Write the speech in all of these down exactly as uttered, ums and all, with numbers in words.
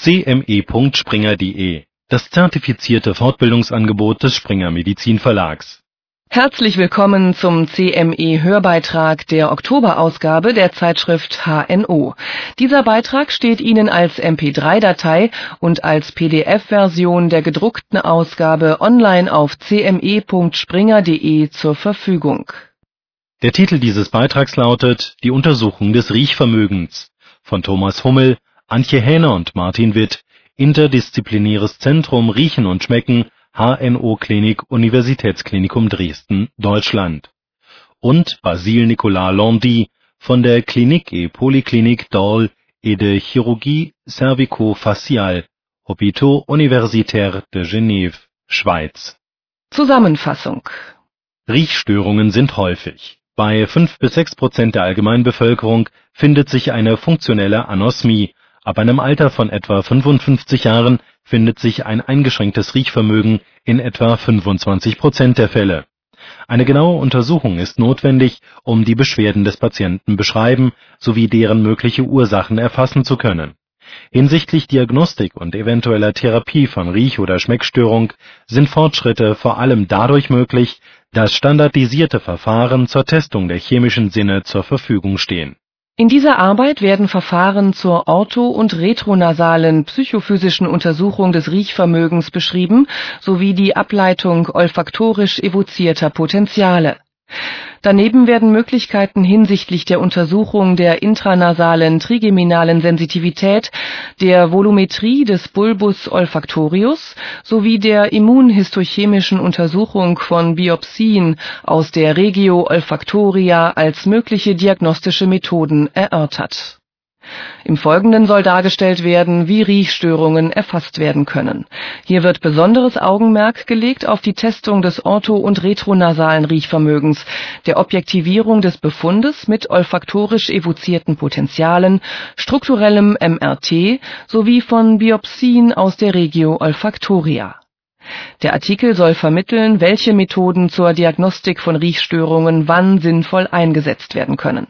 c m e punkt springer punkt d e, das zertifizierte Fortbildungsangebot des Springer Medizin Verlags. Herzlich willkommen zum C M E-Hörbeitrag der Oktoberausgabe der Zeitschrift H N O. Dieser Beitrag steht Ihnen als M P drei Datei und als P D F-Version der gedruckten Ausgabe online auf c m e punkt springer punkt d e zur Verfügung. Der Titel dieses Beitrags lautet Die Untersuchung des Riechvermögens von Thomas Hummel, Antje Hähner und Martin Witt, Interdisziplinäres Zentrum Riechen und Schmecken, H N O-Klinik, Universitätsklinikum Dresden, Deutschland. Und Basile Nicolas Landy von der Clinique et Polyclinique d'Orly et de Chirurgie Cervico-Faciale, Hôpitaux Universitaires de Genève, Schweiz. Zusammenfassung. Riechstörungen sind häufig. Bei fünf bis sechs Prozent der Allgemeinbevölkerung findet sich eine funktionelle Anosmie. Ab einem Alter von etwa fünfundfünfzig Jahren findet sich ein eingeschränktes Riechvermögen in etwa fünfundzwanzig Prozent der Fälle. Eine genaue Untersuchung ist notwendig, um die Beschwerden des Patienten beschreiben sowie deren mögliche Ursachen erfassen zu können. Hinsichtlich Diagnostik und eventueller Therapie von Riech- oder Schmeckstörung sind Fortschritte vor allem dadurch möglich, dass standardisierte Verfahren zur Testung der chemischen Sinne zur Verfügung stehen. In dieser Arbeit werden Verfahren zur ortho- und retronasalen psychophysischen Untersuchung des Riechvermögens beschrieben, sowie die Ableitung olfaktorisch evozierter Potentiale. Daneben werden Möglichkeiten hinsichtlich der Untersuchung der intranasalen trigeminalen Sensitivität, der Volumetrie des Bulbus olfactorius sowie der immunhistochemischen Untersuchung von Biopsien aus der Regio olfactoria als mögliche diagnostische Methoden erörtert. Im Folgenden soll dargestellt werden, wie Riechstörungen erfasst werden können. Hier wird besonderes Augenmerk gelegt auf die Testung des ortho- und retronasalen Riechvermögens, der Objektivierung des Befundes mit olfaktorisch evozierten Potentialen, strukturellem M R T sowie von Biopsien aus der Regio olfactoria. Der Artikel soll vermitteln, welche Methoden zur Diagnostik von Riechstörungen wann sinnvoll eingesetzt werden können.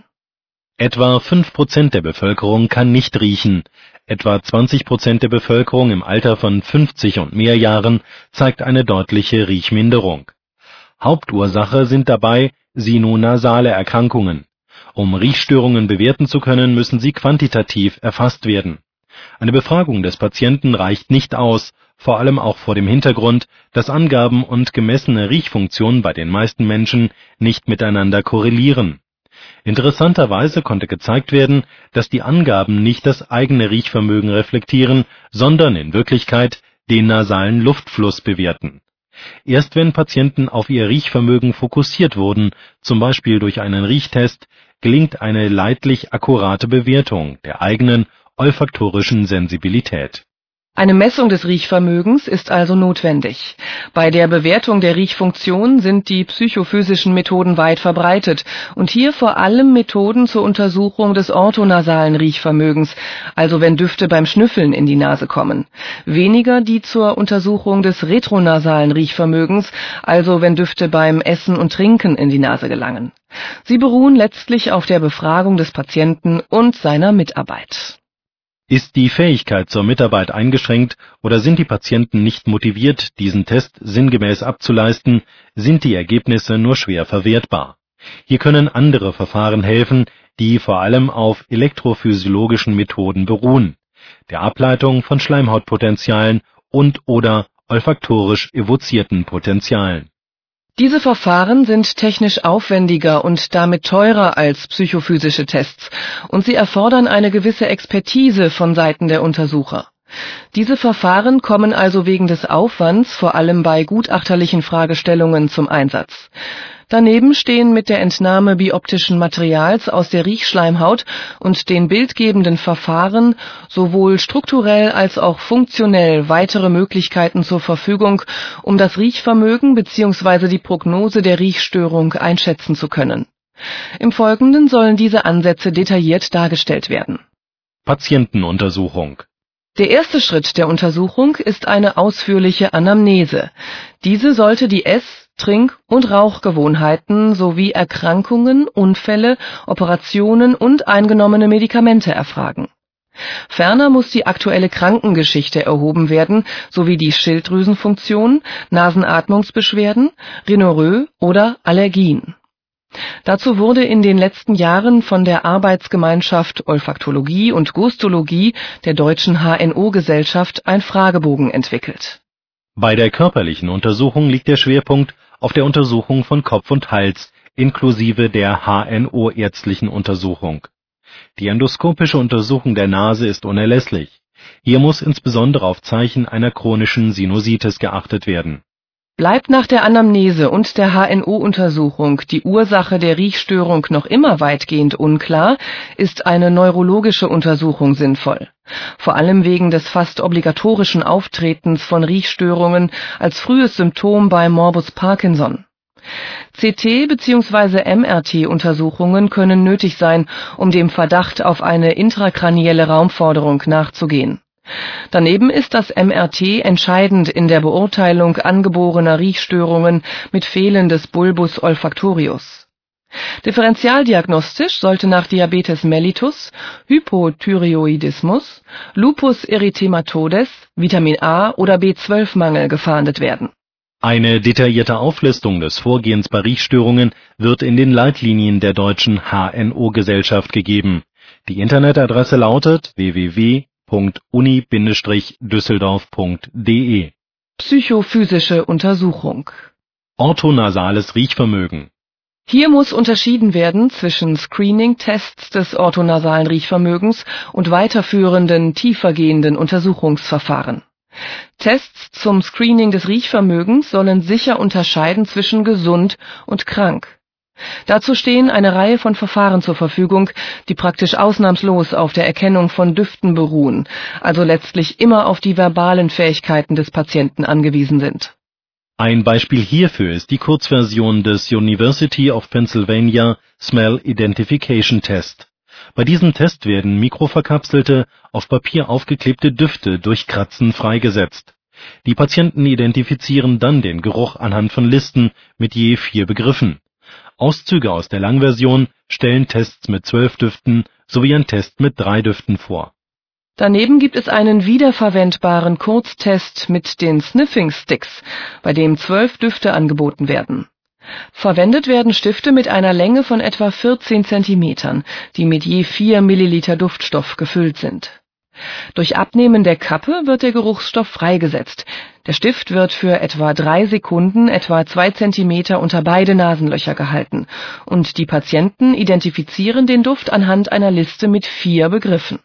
Etwa fünf Prozent der Bevölkerung kann nicht riechen. Etwa zwanzig Prozent der Bevölkerung im Alter von fünfzig und mehr Jahren zeigt eine deutliche Riechminderung. Hauptursache sind dabei sinonasale Erkrankungen. Um Riechstörungen bewerten zu können, müssen sie quantitativ erfasst werden. Eine Befragung des Patienten reicht nicht aus, vor allem auch vor dem Hintergrund, dass Angaben und gemessene Riechfunktionen bei den meisten Menschen nicht miteinander korrelieren. Interessanterweise konnte gezeigt werden, dass die Angaben nicht das eigene Riechvermögen reflektieren, sondern in Wirklichkeit den nasalen Luftfluss bewerten. Erst wenn Patienten auf ihr Riechvermögen fokussiert wurden, zum Beispiel durch einen Riechtest, gelingt eine leidlich akkurate Bewertung der eigenen olfaktorischen Sensibilität. Eine Messung des Riechvermögens ist also notwendig. Bei der Bewertung der Riechfunktion sind die psychophysischen Methoden weit verbreitet und hier vor allem Methoden zur Untersuchung des orthonasalen Riechvermögens, also wenn Düfte beim Schnüffeln in die Nase kommen. Weniger die zur Untersuchung des retronasalen Riechvermögens, also wenn Düfte beim Essen und Trinken in die Nase gelangen. Sie beruhen letztlich auf der Befragung des Patienten und seiner Mitarbeit. Ist die Fähigkeit zur Mitarbeit eingeschränkt oder sind die Patienten nicht motiviert, diesen Test sinngemäß abzuleisten, sind die Ergebnisse nur schwer verwertbar. Hier können andere Verfahren helfen, die vor allem auf elektrophysiologischen Methoden beruhen, der Ableitung von Schleimhautpotentialen und/oder olfaktorisch evozierten Potentialen. Diese Verfahren sind technisch aufwendiger und damit teurer als psychophysische Tests und sie erfordern eine gewisse Expertise von Seiten der Untersucher. Diese Verfahren kommen also wegen des Aufwands vor allem bei gutachterlichen Fragestellungen zum Einsatz. Daneben stehen mit der Entnahme bioptischen Materials aus der Riechschleimhaut und den bildgebenden Verfahren sowohl strukturell als auch funktionell weitere Möglichkeiten zur Verfügung, um das Riechvermögen bzw. die Prognose der Riechstörung einschätzen zu können. Im Folgenden sollen diese Ansätze detailliert dargestellt werden. Patientenuntersuchung. Der erste Schritt der Untersuchung ist eine ausführliche Anamnese. Diese sollte die Ess-, Trink- und Rauchgewohnheiten sowie Erkrankungen, Unfälle, Operationen und eingenommene Medikamente erfragen. Ferner muss die aktuelle Krankengeschichte erhoben werden, sowie die Schilddrüsenfunktion, Nasenatmungsbeschwerden, Rhinorrhoe oder Allergien. Dazu wurde in den letzten Jahren von der Arbeitsgemeinschaft Olfaktologie und Gustologie der Deutschen H N O-Gesellschaft ein Fragebogen entwickelt. Bei der körperlichen Untersuchung liegt der Schwerpunkt auf der Untersuchung von Kopf und Hals inklusive der H N O-ärztlichen Untersuchung. Die endoskopische Untersuchung der Nase ist unerlässlich. Hier muss insbesondere auf Zeichen einer chronischen Sinusitis geachtet werden. Bleibt nach der Anamnese und der H N O-Untersuchung die Ursache der Riechstörung noch immer weitgehend unklar, ist eine neurologische Untersuchung sinnvoll. Vor allem wegen des fast obligatorischen Auftretens von Riechstörungen als frühes Symptom bei Morbus Parkinson. C T bzw. M R T-Untersuchungen können nötig sein, um dem Verdacht auf eine intrakranielle Raumforderung nachzugehen. Daneben ist das M R T entscheidend in der Beurteilung angeborener Riechstörungen mit Fehlen des Bulbus olfactorius. Differentialdiagnostisch sollte nach Diabetes mellitus, Hypothyreoidismus, Lupus erythematodes, Vitamin A oder B zwölf Mangel gefahndet werden. Eine detaillierte Auflistung des Vorgehens bei Riechstörungen wird in den Leitlinien der Deutschen H N O-Gesellschaft gegeben. Die Internetadresse lautet w w w punkt uni Bindestrich düsseldorf punkt de. Psychophysische Untersuchung. Orthonasales Riechvermögen. Hier muss unterschieden werden zwischen Screening-Tests des orthonasalen Riechvermögens und weiterführenden, tiefergehenden Untersuchungsverfahren. Tests zum Screening des Riechvermögens sollen sicher unterscheiden zwischen gesund und krank. Dazu stehen eine Reihe von Verfahren zur Verfügung, die praktisch ausnahmslos auf der Erkennung von Düften beruhen, also letztlich immer auf die verbalen Fähigkeiten des Patienten angewiesen sind. Ein Beispiel hierfür ist die Kurzversion des University of Pennsylvania Smell Identification Test. Bei diesem Test werden mikroverkapselte, auf Papier aufgeklebte Düfte durch Kratzen freigesetzt. Die Patienten identifizieren dann den Geruch anhand von Listen mit je vier Begriffen. Auszüge aus der Langversion stellen Tests mit zwölf Düften sowie ein Test mit drei Düften vor. Daneben gibt es einen wiederverwendbaren Kurztest mit den Sniffing Sticks, bei dem zwölf Düfte angeboten werden. Verwendet werden Stifte mit einer Länge von etwa vierzehn Zentimetern, die mit je vier Milliliter Duftstoff gefüllt sind. Durch Abnehmen der Kappe wird der Geruchsstoff freigesetzt. Der Stift wird für etwa drei Sekunden etwa zwei Zentimeter unter beide Nasenlöcher gehalten und die Patienten identifizieren den Duft anhand einer Liste mit vier Begriffen.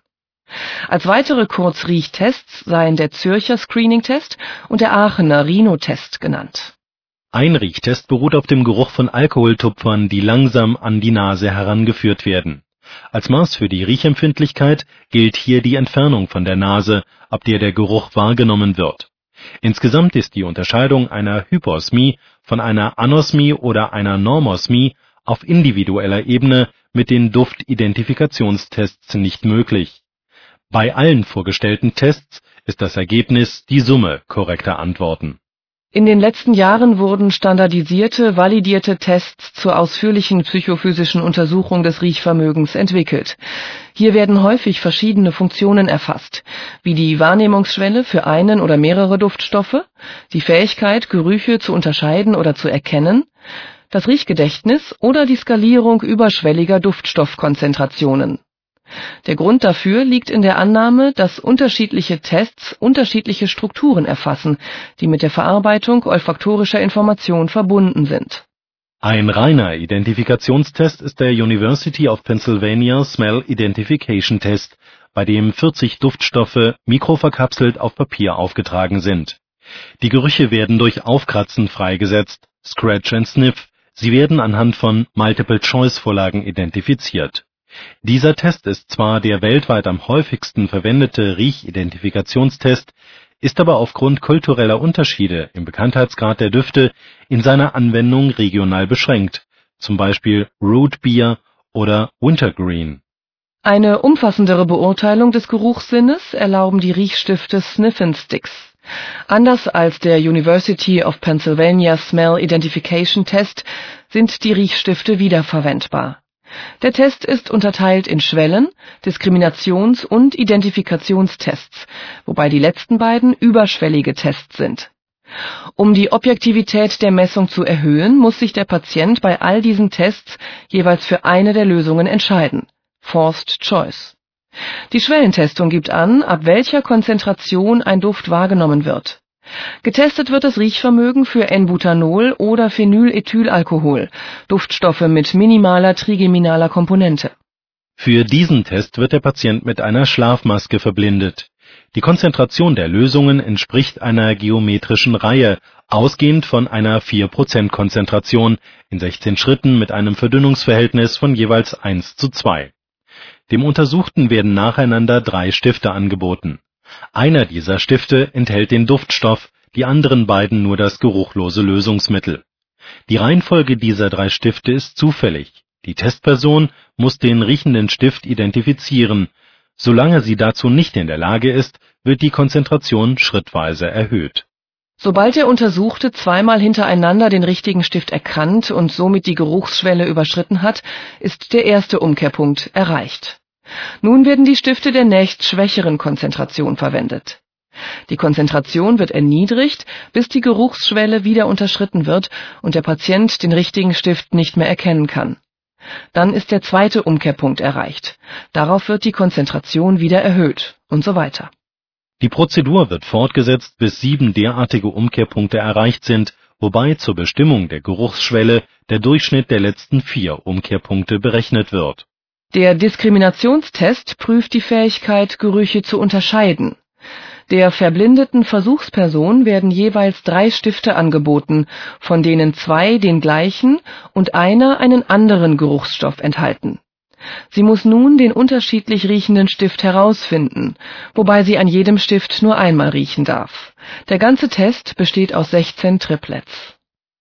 Als weitere Kurzriechtests seien der Zürcher Screening-Test und der Aachener Rhino-Test genannt. Ein Riechtest beruht auf dem Geruch von Alkoholtupfern, die langsam an die Nase herangeführt werden. Als Maß für die Riechempfindlichkeit gilt hier die Entfernung von der Nase, ab der der Geruch wahrgenommen wird. Insgesamt ist die Unterscheidung einer Hyposmie von einer Anosmie oder einer Normosmie auf individueller Ebene mit den Duftidentifikationstests nicht möglich. Bei allen vorgestellten Tests ist das Ergebnis die Summe korrekter Antworten. In den letzten Jahren wurden standardisierte, validierte Tests zur ausführlichen psychophysischen Untersuchung des Riechvermögens entwickelt. Hier werden häufig verschiedene Funktionen erfasst, wie die Wahrnehmungsschwelle für einen oder mehrere Duftstoffe, die Fähigkeit, Gerüche zu unterscheiden oder zu erkennen, das Riechgedächtnis oder die Skalierung überschwelliger Duftstoffkonzentrationen. Der Grund dafür liegt in der Annahme, dass unterschiedliche Tests unterschiedliche Strukturen erfassen, die mit der Verarbeitung olfaktorischer Information verbunden sind. Ein reiner Identifikationstest ist der University of Pennsylvania Smell Identification Test, bei dem vierzig Duftstoffe mikroverkapselt auf Papier aufgetragen sind. Die Gerüche werden durch Aufkratzen freigesetzt, Scratch and Sniff, sie werden anhand von Multiple-Choice-Vorlagen identifiziert. Dieser Test ist zwar der weltweit am häufigsten verwendete Riechidentifikationstest, ist aber aufgrund kultureller Unterschiede im Bekanntheitsgrad der Düfte in seiner Anwendung regional beschränkt, zum Beispiel Root Beer oder Wintergreen. Eine umfassendere Beurteilung des Geruchssinnes erlauben die Riechstifte Sniffing Sticks. Anders als der University of Pennsylvania Smell Identification Test sind die Riechstifte wiederverwendbar. Der Test ist unterteilt in Schwellen-, Diskriminations- und Identifikationstests, wobei die letzten beiden überschwellige Tests sind. Um die Objektivität der Messung zu erhöhen, muss sich der Patient bei all diesen Tests jeweils für eine der Lösungen entscheiden. Forced Choice. Die Schwellentestung gibt an, ab welcher Konzentration ein Duft wahrgenommen wird. Getestet wird das Riechvermögen für N-Butanol oder Phenylethylalkohol, Duftstoffe mit minimaler trigeminaler Komponente. Für diesen Test wird der Patient mit einer Schlafmaske verblindet. Die Konzentration der Lösungen entspricht einer geometrischen Reihe, ausgehend von einer vier Prozent Konzentration in sechzehn Schritten mit einem Verdünnungsverhältnis von jeweils eins zu zwei. Dem Untersuchten werden nacheinander drei Stifte angeboten. Einer dieser Stifte enthält den Duftstoff, die anderen beiden nur das geruchlose Lösungsmittel. Die Reihenfolge dieser drei Stifte ist zufällig. Die Testperson muss den riechenden Stift identifizieren. Solange sie dazu nicht in der Lage ist, wird die Konzentration schrittweise erhöht. Sobald der Untersuchte zweimal hintereinander den richtigen Stift erkannt und somit die Geruchsschwelle überschritten hat, ist der erste Umkehrpunkt erreicht. Nun werden die Stifte der nächstschwächeren Konzentration verwendet. Die Konzentration wird erniedrigt, bis die Geruchsschwelle wieder unterschritten wird und der Patient den richtigen Stift nicht mehr erkennen kann. Dann ist der zweite Umkehrpunkt erreicht. Darauf wird die Konzentration wieder erhöht und so weiter. Die Prozedur wird fortgesetzt, bis sieben derartige Umkehrpunkte erreicht sind, wobei zur Bestimmung der Geruchsschwelle der Durchschnitt der letzten vier Umkehrpunkte berechnet wird. Der Diskriminationstest prüft die Fähigkeit, Gerüche zu unterscheiden. Der verblindeten Versuchsperson werden jeweils drei Stifte angeboten, von denen zwei den gleichen und einer einen anderen Geruchsstoff enthalten. Sie muss nun den unterschiedlich riechenden Stift herausfinden, wobei sie an jedem Stift nur einmal riechen darf. Der ganze Test besteht aus sechzehn Triplets.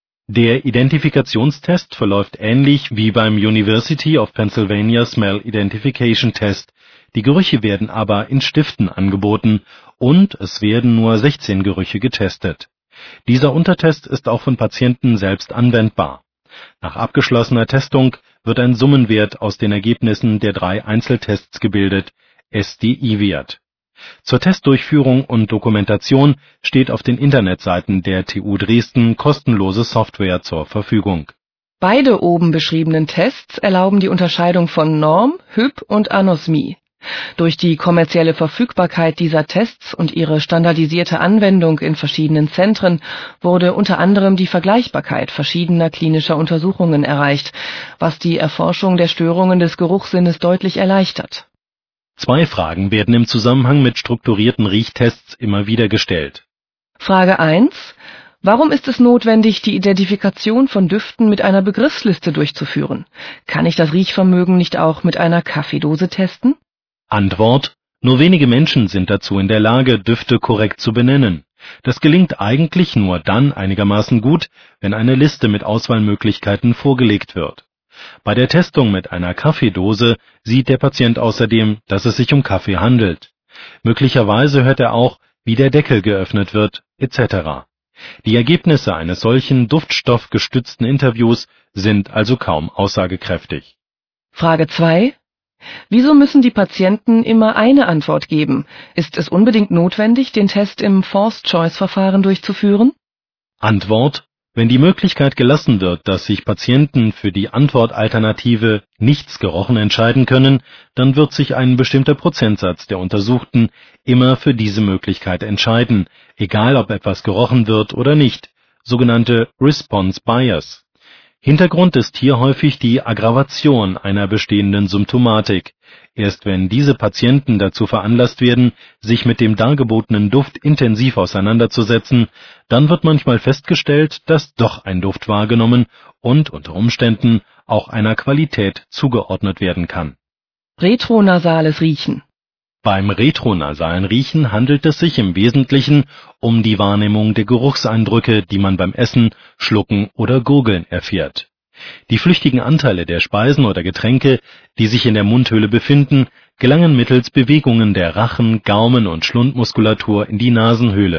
Der Identifikationstest verläuft ähnlich wie beim University of Pennsylvania Smell Identification Test. Die Gerüche werden aber in Stiften angeboten und es werden nur sechzehn Gerüche getestet. Dieser Untertest ist auch von Patienten selbst anwendbar. Nach abgeschlossener Testung wird ein Summenwert aus den Ergebnissen der drei Einzeltests gebildet, S D I-Wert. Zur Testdurchführung und Dokumentation steht auf den Internetseiten der T U Dresden kostenlose Software zur Verfügung. Beide oben beschriebenen Tests erlauben die Unterscheidung von Norm, Hyp und Anosmie. Durch die kommerzielle Verfügbarkeit dieser Tests und ihre standardisierte Anwendung in verschiedenen Zentren wurde unter anderem die Vergleichbarkeit verschiedener klinischer Untersuchungen erreicht, was die Erforschung der Störungen des Geruchssinnes deutlich erleichtert. Zwei Fragen werden im Zusammenhang mit strukturierten Riechtests immer wieder gestellt. Frage eins. Warum ist es notwendig, die Identifikation von Düften mit einer Begriffsliste durchzuführen? Kann ich das Riechvermögen nicht auch mit einer Kaffeedose testen? Antwort: Nur wenige Menschen sind dazu in der Lage, Düfte korrekt zu benennen. Das gelingt eigentlich nur dann einigermaßen gut, wenn eine Liste mit Auswahlmöglichkeiten vorgelegt wird. Bei der Testung mit einer Kaffeedose sieht der Patient außerdem, dass es sich um Kaffee handelt. Möglicherweise hört er auch, wie der Deckel geöffnet wird, et cetera. Die Ergebnisse eines solchen duftstoffgestützten Interviews sind also kaum aussagekräftig. Frage zwei. Wieso müssen die Patienten immer eine Antwort geben? Ist es unbedingt notwendig, den Test im Forced-Choice-Verfahren durchzuführen? Antwort: Wenn die Möglichkeit gelassen wird, dass sich Patienten für die Antwortalternative nichts gerochen entscheiden können, dann wird sich ein bestimmter Prozentsatz der Untersuchten immer für diese Möglichkeit entscheiden, egal ob etwas gerochen wird oder nicht, sogenannte Response Bias. Hintergrund ist hier häufig die Aggravation einer bestehenden Symptomatik. Erst wenn diese Patienten dazu veranlasst werden, sich mit dem dargebotenen Duft intensiv auseinanderzusetzen, dann wird manchmal festgestellt, dass doch ein Duft wahrgenommen und unter Umständen auch einer Qualität zugeordnet werden kann. Retronasales Riechen. Beim retronasalen Riechen handelt es sich im Wesentlichen um die Wahrnehmung der Geruchseindrücke, die man beim Essen, Schlucken oder Gurgeln erfährt. Die flüchtigen Anteile der Speisen oder Getränke, die sich in der Mundhöhle befinden, gelangen mittels Bewegungen der Rachen-, Gaumen- und Schlundmuskulatur in die Nasenhöhle.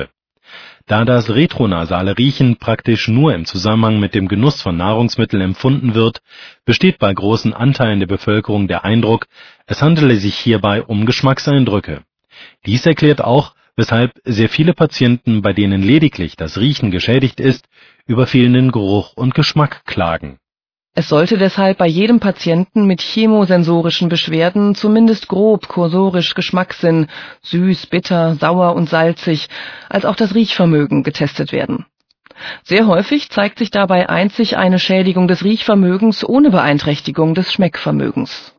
Da das retronasale Riechen praktisch nur im Zusammenhang mit dem Genuss von Nahrungsmitteln empfunden wird, besteht bei großen Anteilen der Bevölkerung der Eindruck, es handele sich hierbei um Geschmackseindrücke. Dies erklärt auch, weshalb sehr viele Patienten, bei denen lediglich das Riechen geschädigt ist, über fehlenden Geruch und Geschmack klagen. Es sollte deshalb bei jedem Patienten mit chemosensorischen Beschwerden zumindest grob kursorisch Geschmackssinn, süß, bitter, sauer und salzig, als auch das Riechvermögen getestet werden. Sehr häufig zeigt sich dabei einzig eine Schädigung des Riechvermögens ohne Beeinträchtigung des Schmeckvermögens.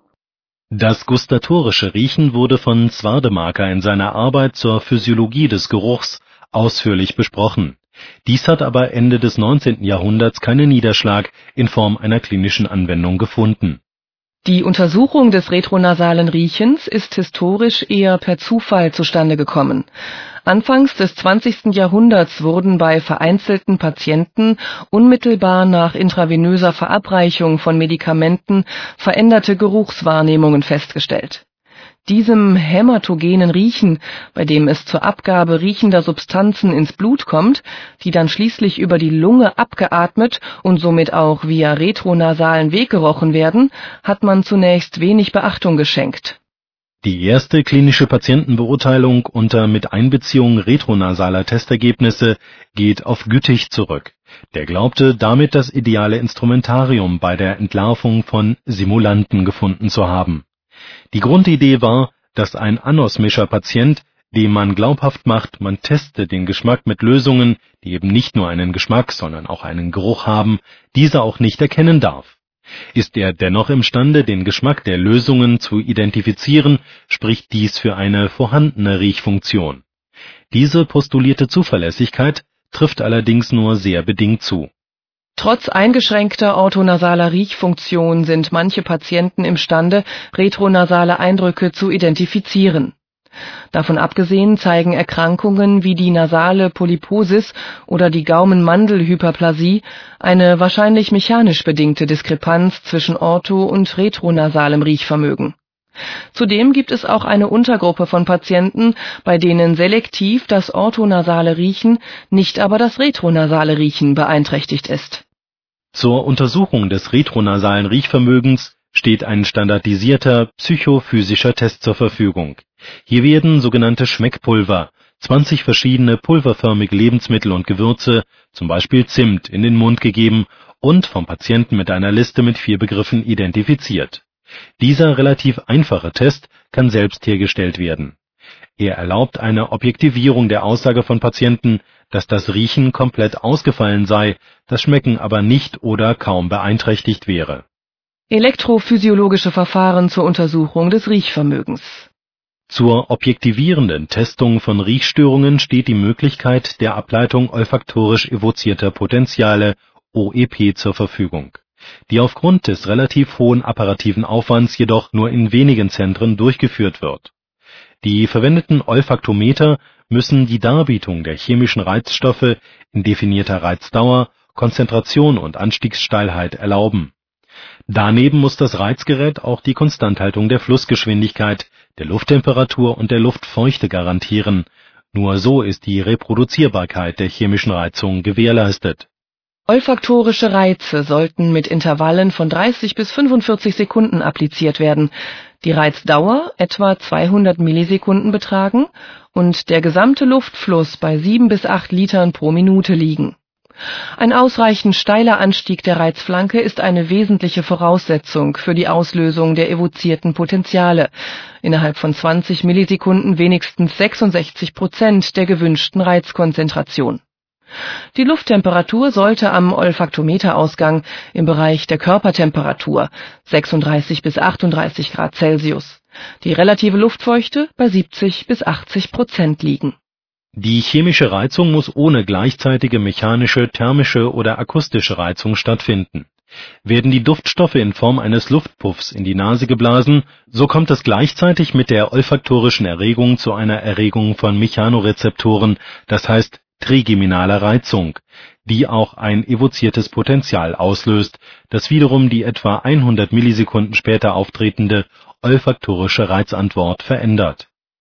Das gustatorische Riechen wurde von Zwardemaker in seiner Arbeit zur Physiologie des Geruchs ausführlich besprochen. Dies hat aber Ende des neunzehnten Jahrhunderts keinen Niederschlag in Form einer klinischen Anwendung gefunden. Die Untersuchung des retronasalen Riechens ist historisch eher per Zufall zustande gekommen. Anfangs des zwanzigsten Jahrhunderts wurden bei vereinzelten Patienten unmittelbar nach intravenöser Verabreichung von Medikamenten veränderte Geruchswahrnehmungen festgestellt. Diesem hämatogenen Riechen, bei dem es zur Abgabe riechender Substanzen ins Blut kommt, die dann schließlich über die Lunge abgeatmet und somit auch via retronasalen Weg gerochen werden, hat man zunächst wenig Beachtung geschenkt. Die erste klinische Patientenbeurteilung unter Miteinbeziehung retronasaler Testergebnisse geht auf Güttich zurück. Der glaubte, damit das ideale Instrumentarium bei der Entlarvung von Simulanten gefunden zu haben. Die Grundidee war, dass ein Anosmischer-Patient, dem man glaubhaft macht, man teste den Geschmack mit Lösungen, die eben nicht nur einen Geschmack, sondern auch einen Geruch haben, diese auch nicht erkennen darf. Ist er dennoch imstande, den Geschmack der Lösungen zu identifizieren, spricht dies für eine vorhandene Riechfunktion. Diese postulierte Zuverlässigkeit trifft allerdings nur sehr bedingt zu. Trotz eingeschränkter orthonasaler Riechfunktion sind manche Patienten imstande, retronasale Eindrücke zu identifizieren. Davon abgesehen zeigen Erkrankungen wie die nasale Polyposis oder die Gaumenmandelhyperplasie eine wahrscheinlich mechanisch bedingte Diskrepanz zwischen ortho- und retronasalem Riechvermögen. Zudem gibt es auch eine Untergruppe von Patienten, bei denen selektiv das orthonasale Riechen, nicht aber das retronasale Riechen beeinträchtigt ist. Zur Untersuchung des retronasalen Riechvermögens steht ein standardisierter psychophysischer Test zur Verfügung. Hier werden sogenannte Schmeckpulver, zwanzig verschiedene pulverförmige Lebensmittel und Gewürze, zum Beispiel Zimt, in den Mund gegeben und vom Patienten mit einer Liste mit vier Begriffen identifiziert. Dieser relativ einfache Test kann selbst hergestellt werden. Er erlaubt eine Objektivierung der Aussage von Patienten, dass das Riechen komplett ausgefallen sei, das Schmecken aber nicht oder kaum beeinträchtigt wäre. Elektrophysiologische Verfahren zur Untersuchung des Riechvermögens. Zur objektivierenden Testung von Riechstörungen steht die Möglichkeit der Ableitung olfaktorisch evozierter Potentiale O E P zur Verfügung, die aufgrund des relativ hohen apparativen Aufwands jedoch nur in wenigen Zentren durchgeführt wird. Die verwendeten Olfaktometer müssen die Darbietung der chemischen Reizstoffe in definierter Reizdauer, Konzentration und Anstiegssteilheit erlauben. Daneben muss das Reizgerät auch die Konstanthaltung der Flussgeschwindigkeit, der Lufttemperatur und der Luftfeuchte garantieren. Nur so ist die Reproduzierbarkeit der chemischen Reizung gewährleistet. Olfaktorische Reize sollten mit Intervallen von dreißig bis fünfundvierzig Sekunden appliziert werden, die Reizdauer etwa zweihundert Millisekunden betragen und der gesamte Luftfluss bei sieben bis acht Litern pro Minute liegen. Ein ausreichend steiler Anstieg der Reizflanke ist eine wesentliche Voraussetzung für die Auslösung der evozierten Potentiale, innerhalb von zwanzig Millisekunden wenigstens sechsundsechzig Prozent der gewünschten Reizkonzentration. Die Lufttemperatur sollte am Olfaktometerausgang im Bereich der Körpertemperatur sechsunddreißig bis achtunddreißig Grad Celsius, die relative Luftfeuchte bei siebzig bis achtzig Prozent liegen. Die chemische Reizung muss ohne gleichzeitige mechanische, thermische oder akustische Reizung stattfinden. Werden die Duftstoffe in Form eines Luftpuffs in die Nase geblasen, so kommt es gleichzeitig mit der olfaktorischen Erregung zu einer Erregung von Mechanorezeptoren, das heißt trigeminaler Reizung, die auch ein evoziertes Potential auslöst, das wiederum die etwa hundert Millisekunden später auftretende olfaktorische Reizantwort verändert.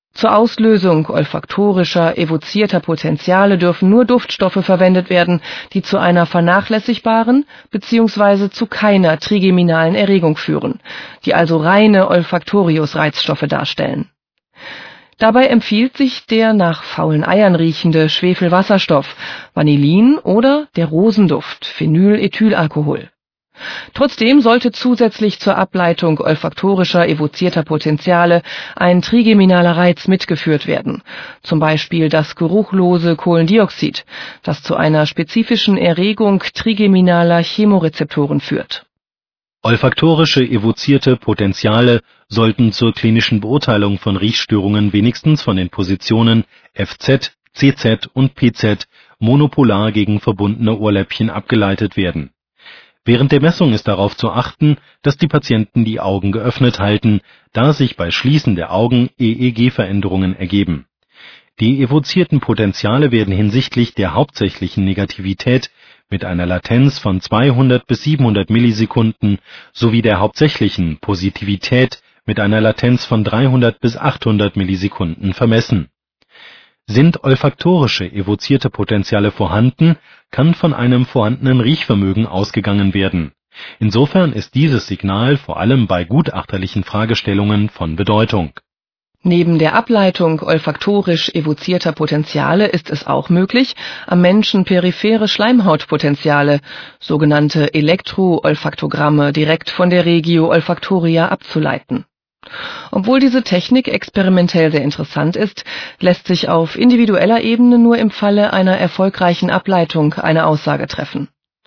Zur Auslösung olfaktorischer, evozierter Potenziale dürfen nur Duftstoffe verwendet werden, die zu einer vernachlässigbaren bzw. zu keiner trigeminalen Erregung führen, die also reine Olfaktorius-Reizstoffe darstellen. Dabei empfiehlt sich der nach faulen Eiern riechende Schwefelwasserstoff, Vanillin oder der Rosenduft, Phenylethylalkohol. Trotzdem sollte zusätzlich zur Ableitung olfaktorischer, evozierter Potenziale ein trigeminaler Reiz mitgeführt werden, zum Beispiel das geruchlose Kohlendioxid, das zu einer spezifischen Erregung trigeminaler Chemorezeptoren führt. Olfaktorische evozierte Potenziale sollten zur klinischen Beurteilung von Riechstörungen wenigstens von den Positionen F Z, C Z und P Z monopolar gegen verbundene Ohrläppchen abgeleitet werden. Während der Messung ist darauf zu achten, dass die Patienten die Augen geöffnet halten, da sich bei Schließen der Augen E E G-Veränderungen ergeben. Die evozierten Potenziale werden hinsichtlich der hauptsächlichen Negativität mit einer Latenz von zweihundert bis siebenhundert Millisekunden sowie der hauptsächlichen Positivität mit einer Latenz von dreihundert bis achthundert Millisekunden vermessen. Sind olfaktorische evozierte Potenziale vorhanden, kann von einem vorhandenen Riechvermögen ausgegangen werden. Insofern ist dieses Signal vor allem bei gutachterlichen Fragestellungen von Bedeutung. Neben der Ableitung olfaktorisch evozierter Potenziale ist es auch möglich, am Menschen periphere Schleimhautpotenziale, sogenannte Elektroolfaktogramme, direkt von der Regio olfactoria abzuleiten. Obwohl diese Technik experimentell sehr interessant ist, lässt sich auf individueller Ebene nur im Falle einer erfolgreichen Ableitung eine Aussage treffen.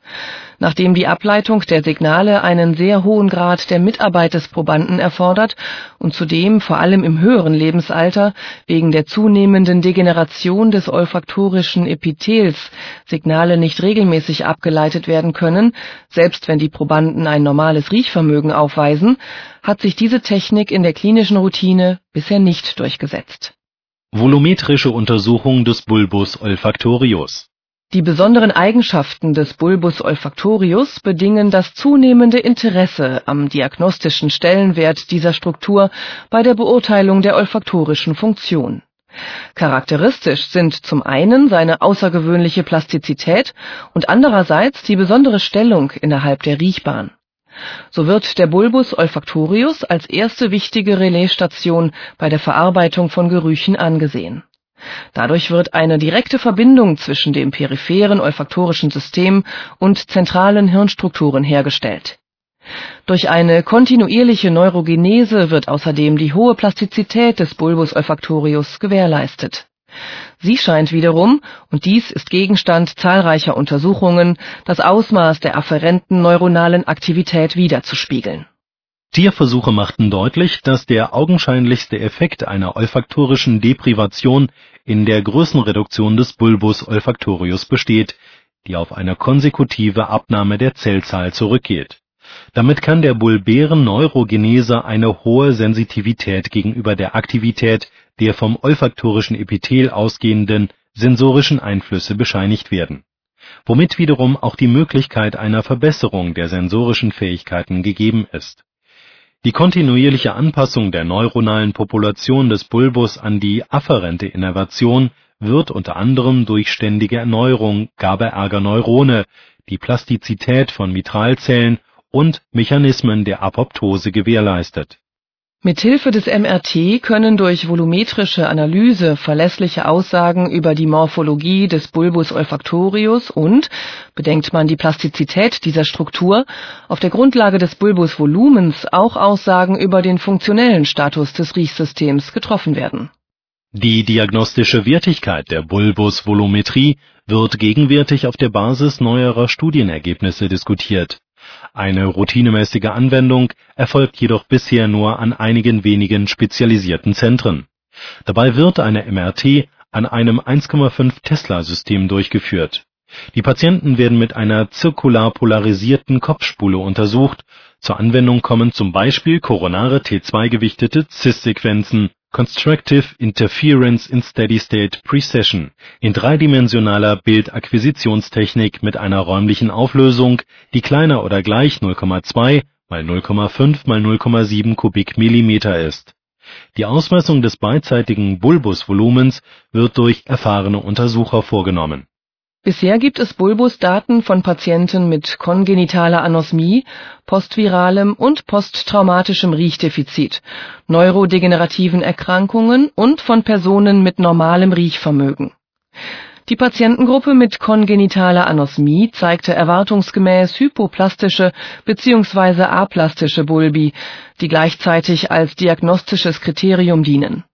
Nachdem die Ableitung der Signale einen sehr hohen Grad der Mitarbeit des Probanden erfordert und zudem vor allem im höheren Lebensalter wegen der zunehmenden Degeneration des olfaktorischen Epithels Signale nicht regelmäßig abgeleitet werden können, selbst wenn die Probanden ein normales Riechvermögen aufweisen, hat sich diese Technik in der klinischen Routine bisher nicht durchgesetzt. Volumetrische Untersuchung des Bulbus olfactorius. Die besonderen Eigenschaften des Bulbus olfactorius bedingen das zunehmende Interesse am diagnostischen Stellenwert dieser Struktur bei der Beurteilung der olfaktorischen Funktion. Charakteristisch sind zum einen seine außergewöhnliche Plastizität und andererseits die besondere Stellung innerhalb der Riechbahn. So wird der Bulbus olfactorius als erste wichtige Relaisstation bei der Verarbeitung von Gerüchen angesehen. Dadurch wird eine direkte Verbindung zwischen dem peripheren olfaktorischen System und zentralen Hirnstrukturen hergestellt. Durch eine kontinuierliche Neurogenese wird außerdem die hohe Plastizität des Bulbus olfactorius gewährleistet. Sie scheint wiederum, und dies ist Gegenstand zahlreicher Untersuchungen, das Ausmaß der afferenten neuronalen Aktivität widerzuspiegeln. Tierversuche machten deutlich, dass der augenscheinlichste Effekt einer olfaktorischen Deprivation in der Größenreduktion des Bulbus olfactorius besteht, die auf eine konsekutive Abnahme der Zellzahl zurückgeht. Damit kann der bulbären Neurogenese eine hohe Sensitivität gegenüber der Aktivität der vom olfaktorischen Epithel ausgehenden sensorischen Einflüsse bescheinigt werden, womit wiederum auch die Möglichkeit einer Verbesserung der sensorischen Fähigkeiten gegeben ist. Die kontinuierliche Anpassung der neuronalen Population des Bulbus an die afferente Innervation wird unter anderem durch ständige Erneuerung GABAerger Neurone, die Plastizität von Mitralzellen und Mechanismen der Apoptose gewährleistet. Mithilfe des M R T können durch volumetrische Analyse verlässliche Aussagen über die Morphologie des Bulbus olfactorius und, bedenkt man die Plastizität dieser Struktur, auf der Grundlage des Bulbusvolumens auch Aussagen über den funktionellen Status des Riechsystems getroffen werden. Die diagnostische Wertigkeit der Bulbusvolumetrie wird gegenwärtig auf der Basis neuerer Studienergebnisse diskutiert. Eine routinemäßige Anwendung erfolgt jedoch bisher nur an einigen wenigen spezialisierten Zentren. Dabei wird eine M R T an einem eins Komma fünf Tesla-System durchgeführt. Die Patienten werden mit einer zirkular polarisierten Kopfspule untersucht. Zur Anwendung kommen zum Beispiel koronare T zwei gewichtete C I S-Sequenzen, Constructive Interference in Steady-State Precession, in dreidimensionaler Bildakquisitionstechnik mit einer räumlichen Auflösung, die kleiner oder gleich null Komma zwei mal null Komma fünf mal null Komma sieben Kubikmillimeter ist. Die Ausmessung des beidseitigen Bulbusvolumens wird durch erfahrene Untersucher vorgenommen. Bisher gibt es Bulbusdaten von Patienten mit kongenitaler Anosmie, postviralem und posttraumatischem Riechdefizit, neurodegenerativen Erkrankungen und von Personen mit normalem Riechvermögen. Die Patientengruppe mit kongenitaler Anosmie zeigte erwartungsgemäß hypoplastische bzw. aplastische Bulbi, die gleichzeitig als diagnostisches Kriterium dienen.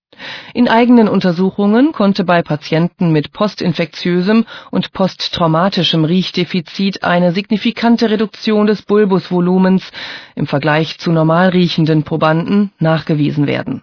In eigenen Untersuchungen konnte bei Patienten mit postinfektiösem und posttraumatischem Riechdefizit eine signifikante Reduktion des Bulbusvolumens im Vergleich zu normal riechenden Probanden nachgewiesen werden.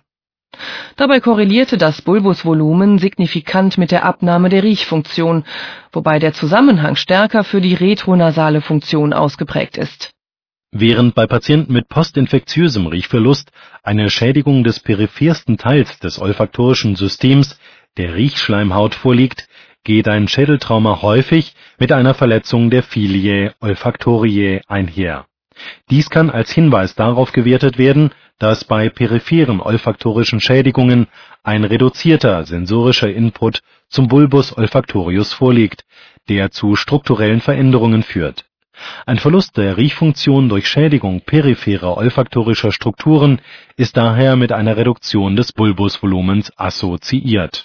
Dabei korrelierte das Bulbusvolumen signifikant mit der Abnahme der Riechfunktion, wobei der Zusammenhang stärker für die retronasale Funktion ausgeprägt ist. Während bei Patienten mit postinfektiösem Riechverlust eine Schädigung des periphersten Teils des olfaktorischen Systems, der Riechschleimhaut, vorliegt, geht ein Schädeltrauma häufig mit einer Verletzung der Filiae olfactoriae einher. Dies kann als Hinweis darauf gewertet werden, dass bei peripheren olfaktorischen Schädigungen ein reduzierter sensorischer Input zum Bulbus olfactorius vorliegt, der zu strukturellen Veränderungen führt. Ein Verlust der Riechfunktion durch Schädigung peripherer olfaktorischer Strukturen ist daher mit einer Reduktion des Bulbusvolumens assoziiert.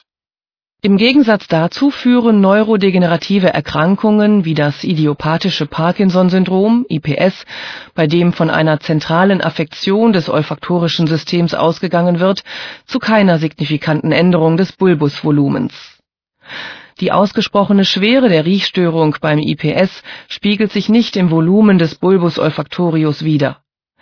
Im Gegensatz dazu führen neurodegenerative Erkrankungen wie das idiopathische Parkinson-Syndrom, I P S, bei dem von einer zentralen Affektion des olfaktorischen Systems ausgegangen wird, zu keiner signifikanten Änderung des Bulbusvolumens. Die ausgesprochene Schwere der Riechstörung beim I P S spiegelt sich nicht im Volumen des Bulbus olfactorius wider.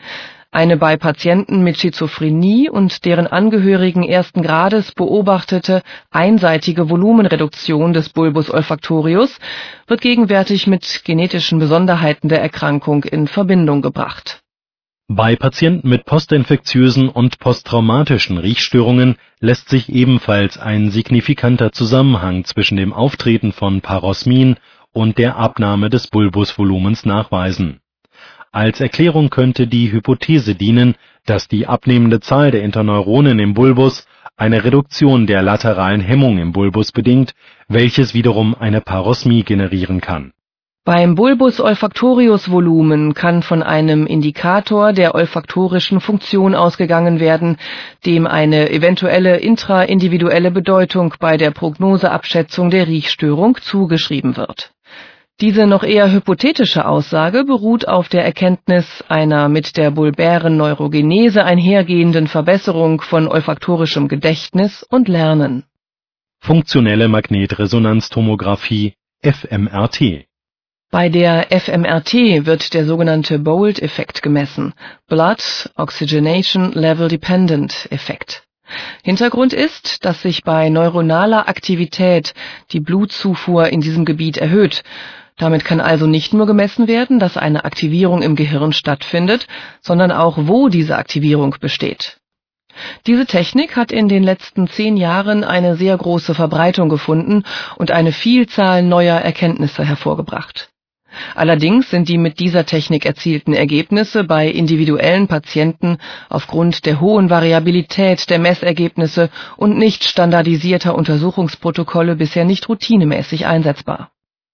Eine bei Patienten mit Schizophrenie und deren Angehörigen ersten Grades beobachtete einseitige Volumenreduktion des Bulbus olfactorius wird gegenwärtig mit genetischen Besonderheiten der Erkrankung in Verbindung gebracht. Bei Patienten mit postinfektiösen und posttraumatischen Riechstörungen lässt sich ebenfalls ein signifikanter Zusammenhang zwischen dem Auftreten von Parosmin und der Abnahme des Bulbusvolumens nachweisen. Als Erklärung könnte die Hypothese dienen, dass die abnehmende Zahl der Interneuronen im Bulbus eine Reduktion der lateralen Hemmung im Bulbus bedingt, welches wiederum eine Parosmie generieren kann. Beim Bulbus olfactorius Volumen kann von einem Indikator der olfaktorischen Funktion ausgegangen werden, dem eine eventuelle intraindividuelle Bedeutung bei der Prognoseabschätzung der Riechstörung zugeschrieben wird. Diese noch eher hypothetische Aussage beruht auf der Erkenntnis einer mit der bulbären Neurogenese einhergehenden Verbesserung von olfaktorischem Gedächtnis und Lernen. Funktionelle Magnetresonanztomographie F M R T. Bei der F M R T wird der sogenannte Bold-Effekt gemessen, Blood Oxygenation Level Dependent Effekt. Hintergrund ist, dass sich bei neuronaler Aktivität die Blutzufuhr in diesem Gebiet erhöht. Damit kann also nicht nur gemessen werden, dass eine Aktivierung im Gehirn stattfindet, sondern auch, wo diese Aktivierung besteht. Diese Technik hat in den letzten zehn Jahren eine sehr große Verbreitung gefunden und eine Vielzahl neuer Erkenntnisse hervorgebracht. Allerdings sind die mit dieser Technik erzielten Ergebnisse bei individuellen Patienten aufgrund der hohen Variabilität der Messergebnisse und nicht standardisierter Untersuchungsprotokolle bisher nicht routinemäßig einsetzbar.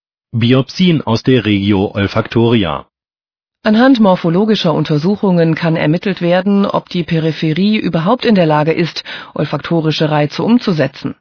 Biopsien aus der Regio olfactoria. Anhand morphologischer Untersuchungen kann ermittelt werden, ob die Peripherie überhaupt in der Lage ist, olfaktorische Reize umzusetzen.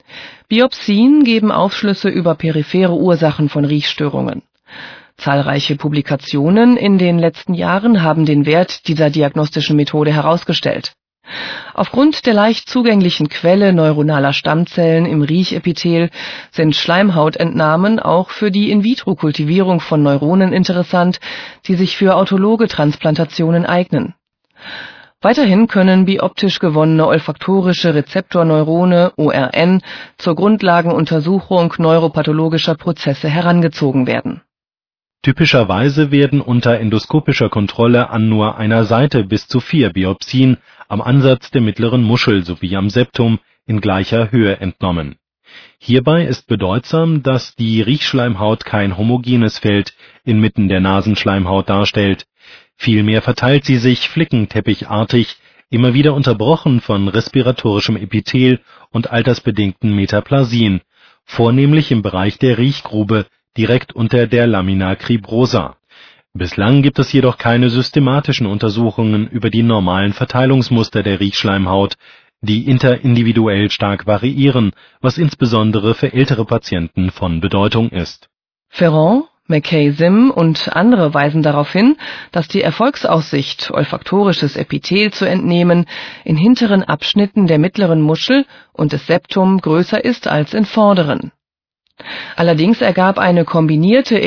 Biopsien geben Aufschlüsse über periphere Ursachen von Riechstörungen. Zahlreiche Publikationen in den letzten Jahren haben den Wert dieser diagnostischen Methode herausgestellt. Aufgrund der leicht zugänglichen Quelle neuronaler Stammzellen im Riechepithel sind Schleimhautentnahmen auch für die In-vitro-Kultivierung von Neuronen interessant, die sich für autologe Transplantationen eignen. Weiterhin können bioptisch gewonnene olfaktorische Rezeptorneurone O R N zur Grundlagenuntersuchung neuropathologischer Prozesse herangezogen werden. Typischerweise werden unter endoskopischer Kontrolle an nur einer Seite bis zu vier Biopsien am Ansatz der mittleren Muschel sowie am Septum in gleicher Höhe entnommen. Hierbei ist bedeutsam, dass die Riechschleimhaut kein homogenes Feld inmitten der Nasenschleimhaut darstellt. Vielmehr verteilt sie sich flickenteppichartig immer wieder unterbrochen von respiratorischem Epithel und altersbedingten Metaplasien, vornehmlich im Bereich der Riechgrube, direkt unter der Lamina cribrosa. Bislang gibt es jedoch keine systematischen Untersuchungen über die normalen Verteilungsmuster der Riechschleimhaut, die interindividuell stark variieren, was insbesondere für ältere Patienten von Bedeutung ist. Ferrand, McKay-Sim und andere weisen darauf hin, dass die Erfolgsaussicht, olfaktorisches Epithel zu entnehmen, in hinteren Abschnitten der mittleren Muschel und des Septum größer ist als in vorderen. Allerdings ergab eine kombinierte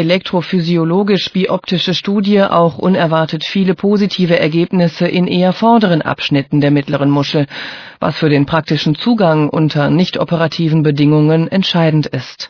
elektrophysiologisch-bioptische Studie auch unerwartet viele positive Ergebnisse in eher vorderen Abschnitten der mittleren Muschel, was für den praktischen Zugang unter nicht-operativen Bedingungen entscheidend ist.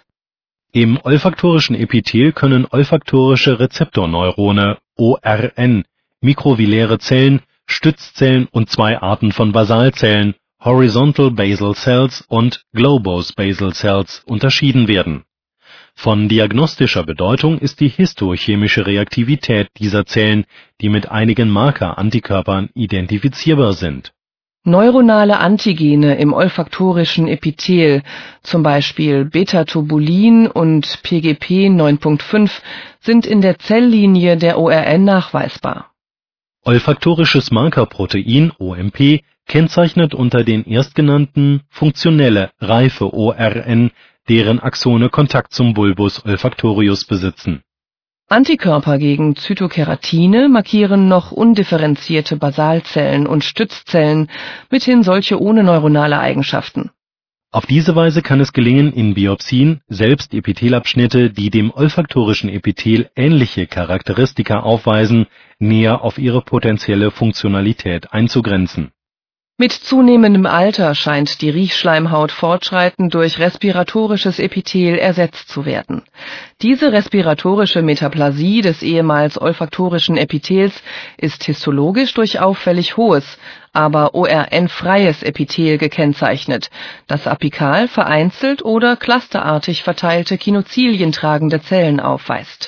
Im olfaktorischen Epithel können olfaktorische Rezeptorneurone O R N, mikrovilläre Zellen, Stützzellen und zwei Arten von Basalzellen, Horizontal Basal Cells und Globose Basal Cells, unterschieden werden. Von diagnostischer Bedeutung ist die histochemische Reaktivität dieser Zellen, die mit einigen Marker-Antikörpern identifizierbar sind. Neuronale Antigene im olfaktorischen Epithel, zum Beispiel Beta-Tubulin und P G P neun Punkt fünf, sind in der Zelllinie der O R N nachweisbar. Olfaktorisches Markerprotein O M P kennzeichnet unter den erstgenannten funktionelle, reife O R N, deren Axone Kontakt zum Bulbus olfactorius besitzen. Antikörper gegen Zytokeratine markieren noch undifferenzierte Basalzellen und Stützzellen, mithin solche ohne neuronale Eigenschaften. Auf diese Weise kann es gelingen, in Biopsien selbst Epithelabschnitte, die dem olfaktorischen Epithel ähnliche Charakteristika aufweisen, näher auf ihre potenzielle Funktionalität einzugrenzen. Mit zunehmendem Alter scheint die Riechschleimhaut fortschreitend durch respiratorisches Epithel ersetzt zu werden. Diese respiratorische Metaplasie des ehemals olfaktorischen Epithels ist histologisch durch auffällig hohes, aber O R N-freies Epithel gekennzeichnet, das apikal vereinzelt oder clusterartig verteilte Kinozilien tragende Zellen aufweist.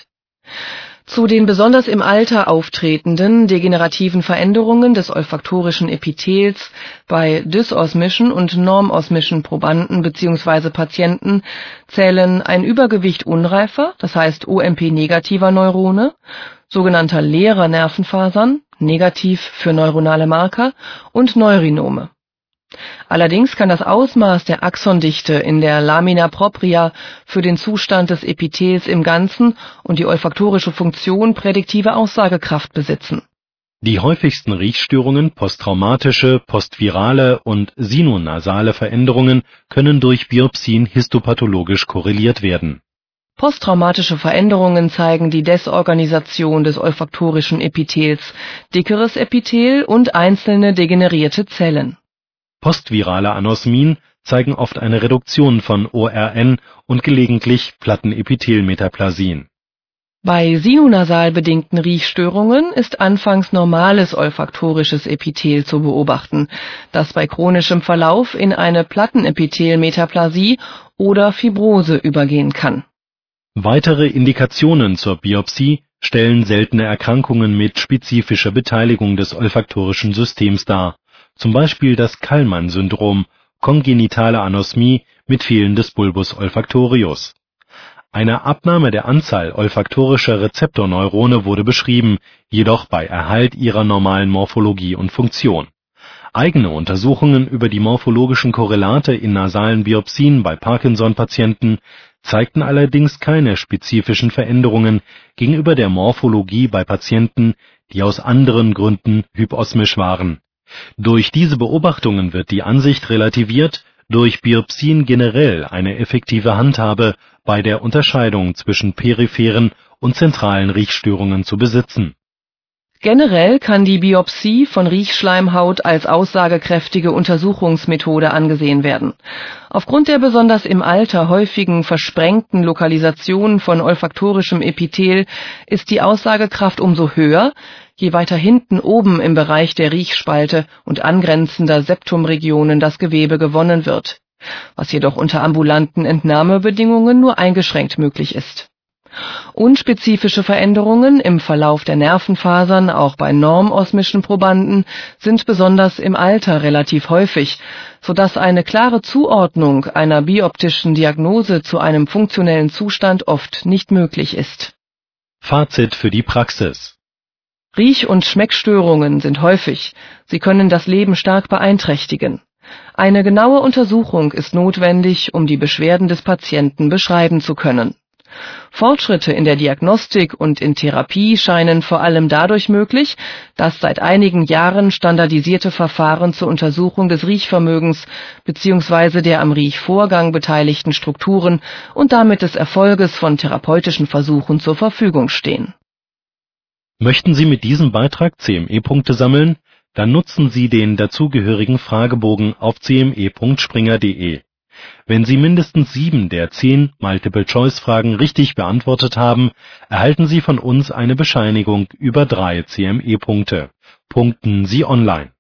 Zu den besonders im Alter auftretenden degenerativen Veränderungen des olfaktorischen Epithels bei dysosmischen und normosmischen Probanden bzw. Patienten zählen ein Übergewicht unreifer, das heißt O M P-negativer Neurone, sogenannter leerer Nervenfasern, negativ für neuronale Marker, und Neurinome. Allerdings kann das Ausmaß der Axondichte in der Lamina propria für den Zustand des Epithels im Ganzen und die olfaktorische Funktion prädiktive Aussagekraft besitzen. Die häufigsten Riechstörungen, posttraumatische, postvirale und sinonasale Veränderungen, können durch Biopsien histopathologisch korreliert werden. Posttraumatische Veränderungen zeigen die Desorganisation des olfaktorischen Epithels, dickeres Epithel und einzelne degenerierte Zellen. Postvirale Anosmien zeigen oft eine Reduktion von O R N und gelegentlich Plattenepithelmetaplasien. Bei sinonasal bedingten Riechstörungen ist anfangs normales olfaktorisches Epithel zu beobachten, das bei chronischem Verlauf in eine Plattenepithelmetaplasie oder Fibrose übergehen kann. Weitere Indikationen zur Biopsie stellen seltene Erkrankungen mit spezifischer Beteiligung des olfaktorischen Systems dar, zum Beispiel das Kallmann-Syndrom, kongenitale Anosmie mit Fehlen des Bulbus olfactorius. Eine Abnahme der Anzahl olfaktorischer Rezeptorneurone wurde beschrieben, jedoch bei Erhalt ihrer normalen Morphologie und Funktion. Eigene Untersuchungen über die morphologischen Korrelate in nasalen Biopsien bei Parkinson-Patienten zeigten allerdings keine spezifischen Veränderungen gegenüber der Morphologie bei Patienten, die aus anderen Gründen hyposmisch waren. Durch diese Beobachtungen wird die Ansicht relativiert, durch Biopsien generell eine effektive Handhabe bei der Unterscheidung zwischen peripheren und zentralen Riechstörungen zu besitzen. Generell kann die Biopsie von Riechschleimhaut als aussagekräftige Untersuchungsmethode angesehen werden. Aufgrund der besonders im Alter häufigen versprengten Lokalisation von olfaktorischem Epithel ist die Aussagekraft umso höher, je weiter hinten oben im Bereich der Riechspalte und angrenzender Septumregionen das Gewebe gewonnen wird, was jedoch unter ambulanten Entnahmebedingungen nur eingeschränkt möglich ist. Unspezifische Veränderungen im Verlauf der Nervenfasern, auch bei normosmischen Probanden, sind besonders im Alter relativ häufig, sodass eine klare Zuordnung einer bioptischen Diagnose zu einem funktionellen Zustand oft nicht möglich ist. Fazit für die Praxis: Riech- und Schmeckstörungen sind häufig. Sie können das Leben stark beeinträchtigen. Eine genaue Untersuchung ist notwendig, um die Beschwerden des Patienten beschreiben zu können. Fortschritte in der Diagnostik und in Therapie scheinen vor allem dadurch möglich, dass seit einigen Jahren standardisierte Verfahren zur Untersuchung des Riechvermögens bzw. der am Riechvorgang beteiligten Strukturen und damit des Erfolges von therapeutischen Versuchen zur Verfügung stehen. Möchten Sie mit diesem Beitrag C M E-Punkte sammeln? Dann nutzen Sie den dazugehörigen Fragebogen auf c m e punkt springer punkt d e. Wenn Sie mindestens sieben der zehn Multiple-Choice-Fragen richtig beantwortet haben, erhalten Sie von uns eine Bescheinigung über drei C M E-Punkte. Punkten Sie online.